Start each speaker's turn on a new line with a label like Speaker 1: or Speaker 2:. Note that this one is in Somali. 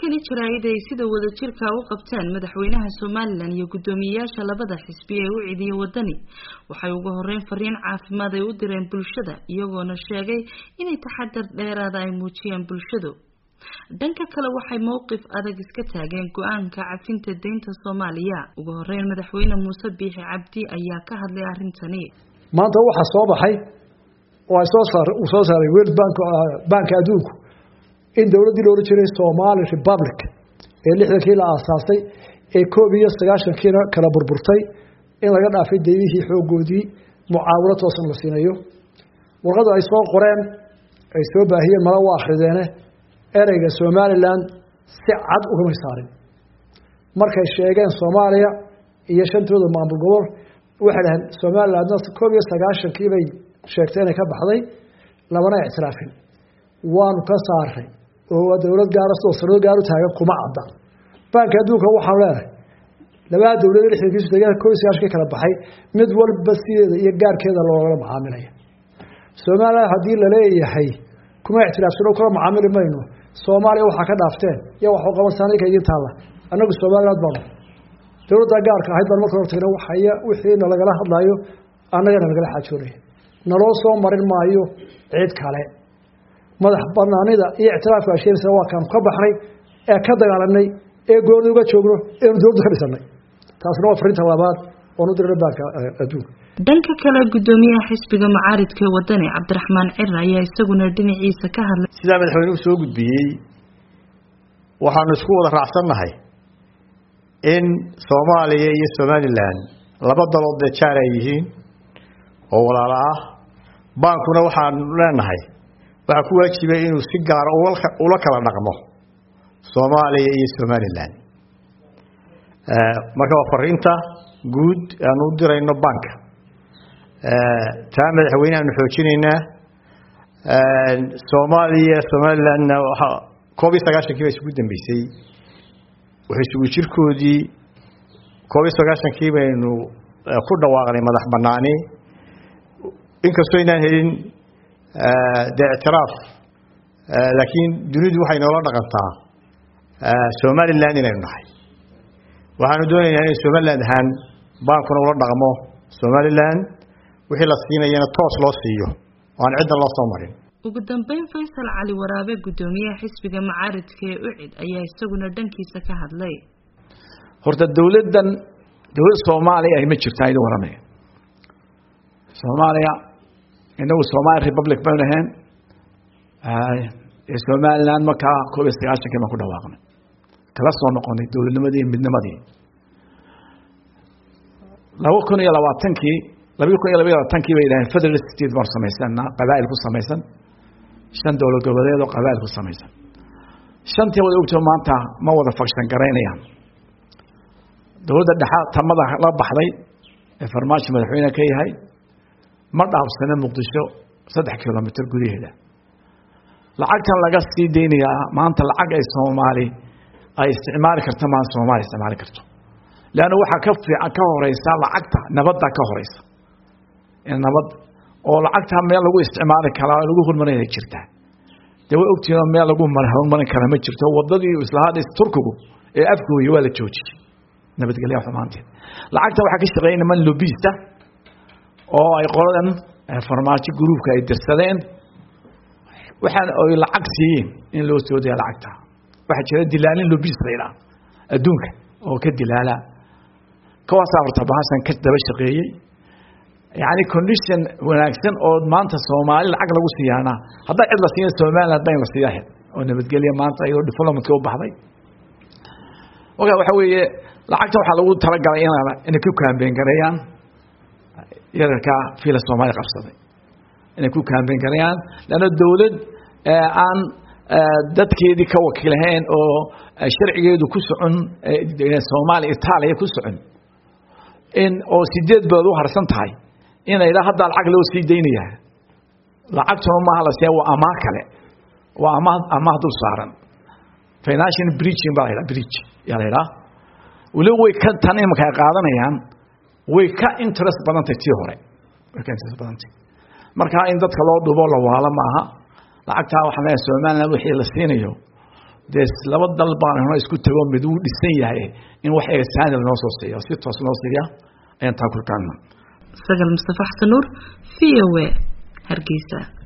Speaker 1: shirkani jaraa'id ay sida wada jirka u qabtaan madaxweynaha Soomaaliland iyo gudoomiyaasha labada xisbi ee u ciidiyo wadani waxay ugu horreyn fariin caafimaad ay u direen bulshada iyagoona sheegay inay taxadar dheeraad ah ay muujiyaan bulshadu dhanka kale waxay mowqif adag iska taageen go'aanka cafinta deynta Soomaaliya ugu horreyn madaxweyne Muuse Biixi Cabdi ayaa ka hadlay arintani
Speaker 2: maanta waxa soo baxay oo ay soo saaray World Bank adduunku in dawladii loo jiray Somali Republic ee 60kii la aasaasay ee 19 kala burburtay in laga dhaafay deydihii xoogoodii mucaawinad toosan la siinayo warqad ay soo qoreen ay soo baahiyeen mala waa akhrideene ereyga Somaliland si cad uga saarin markay sheegeen Soomaaliya iyo shantooda maamul gobol waxa la Somaliland 19 bay sheegteen ka baxday labana ictiraafin waan ka saaray oo dawlad gaar ah oo sano gaar u taagan kuma cadda banka adduunka waxa leeyahay laba dawlad lixdiis deegaanka kooxaashka kala baxay mid walba sideeda iyo gaarkeeda looga macaamilay Soomaaliya hadii la leeyahay kuma ictiraafsan oo kala macaamil mayno Soomaaliya waxa ka dhaafteen iyo waxa uu qaban sanadka ka yintaala anagu Soomaaliland baa dawladda gaarka ahayd bal markii hortayna wixii laga hadlayo anagana laga xaajooray naloo soo marin maayo cid kale madax banaanida iyo ictiraafka ashirisa waa kan ka baxnay ee ka dagaalanay ee gooni uga joogno ee dawladda ka dhisanay taasna waa fariinta labaad oo u diray banka adduunka
Speaker 1: dhanka kale gudoomiyaha xisbiga mucaaridka wadani Cabdiraxmaan Cirra ayaa isaguna dhinaciisa ka hadlay
Speaker 3: sida madaxweynuhu soo gudbiyay waxaan isku wada raacsanahay in Soomaaliya iyo Somaliland laba dalood ee jaar ay yihiin oo walaalo ah baankuna waxaan leenahay waxa ku waajibay inuu si gaar ah ula kala dhaqmo Soomaaliya iyo Somaliland marka fariinta guud aan u dirayno banka taa madaxweynaha xoojinayna Soomaaliya Somaliland waxa koob 90kii isku dambeysay waxay isugu jirkoodii koob 90kii baynu ku dhawaaqnay madax banaani inkastoo inaan helin اعتراف لكن دنيا waxay noola dhaqantaa Somaliland inay nahay waxaanu doonaynaa in Somaliland ahaan baankuna ula dhaqmo Somaliland wixii la siinayna toos loo siiyo oo aan cid loo soo marin
Speaker 1: ugu dambeyn Faysal Cali Waraabe gudoomiyaha xisbiga mucaaridka ee UCID ayaa isaguna dhankiisa ka hadlay
Speaker 4: horta dawladda Soomaaliya ay ma jirtaa idin waramay Soomaaliya إنه Somali Republic بينهن Somaliland مكة كل استعاشة كما كنا واقعنا كلا صون قاني دول المدين من المدين لو كنا يلا واتنكي لو يكون يلا واتنكي بينهن فدرال ستيت برصة ميسنا قبائل قصة ميسن شن دولة قبائل وقبائل قصة ميسن شن تقول أوتو مانتا ما وضع فكشن قرينا يعني دولة الدحاء تمضى لا بحري فرماش مدحونا كي هاي مرة سنة مقدسة 3 كيلومتر قريبة لعقتها لقصتي دينية ما أنت العق الصومالي أي استعمال كرتمان الصومالي استعمال كرتو لأنه واحد كفي كهوريسا لعقتها نبضها كهوريسا يعني نبض أو لعقتها ما يلقوا استعمال كلا يلقوا كل مرة يشرتها ده وقتها ما يلقوا مرة كلام يشرتها وضدي وإصلاحات تركوا أفكوا يوالد جوجي نبض قليل حمانتي لعقتها واحد كشتغلين من لوبيسته oo ay qoladan farmaajo groupka ay dirsadeen waxaan oo lacag siiyeen in loo soo diyaar lacagta waxa jira dilaalin loo bisreeyay adduunka oo ka dilaala ka wasaarta baasan ka daba shaqeeyay yaani condition wanaagsan oo maanta Soomaali lacag lagu siiyana hadda cid la siiyo Soomaaliland baan la siiyay oo nabadgelyo maanta iyo development oo baxday waxa weeye lacagta waxa lagu talagalay in ku campaign gareeyaan يركع في الصومال قصدي إن يكون كامبين كريان لأن الدولة عن دتكيدي كوكيلهين أو شرعي يدو كسعن الصومال إيطاليا كسعن إن أو سيدات بدو هرسنت هاي إن إذا هذا العقل وسيدينيه العقل ما هلا سوى أماكله وأماه دول صارن فيناشين بريتشين باهلا بريتش يعني لا ولو كان تاني مكان قاعدنا يعني ويكا interest بدنتي تي هوري ويكا interest بدنتي marka in dadka loo dhubo la waala maaha lacagta waxna Soomaaliland wixii la siinayo des laba dal baan hore isku tago mid uu dhisan yahay in wax ay saanad noo soo siiyo si toos noo siiyo ayaan taa ku taana
Speaker 1: Sagal Mustafa Xasan Nuur VOA Hargeysa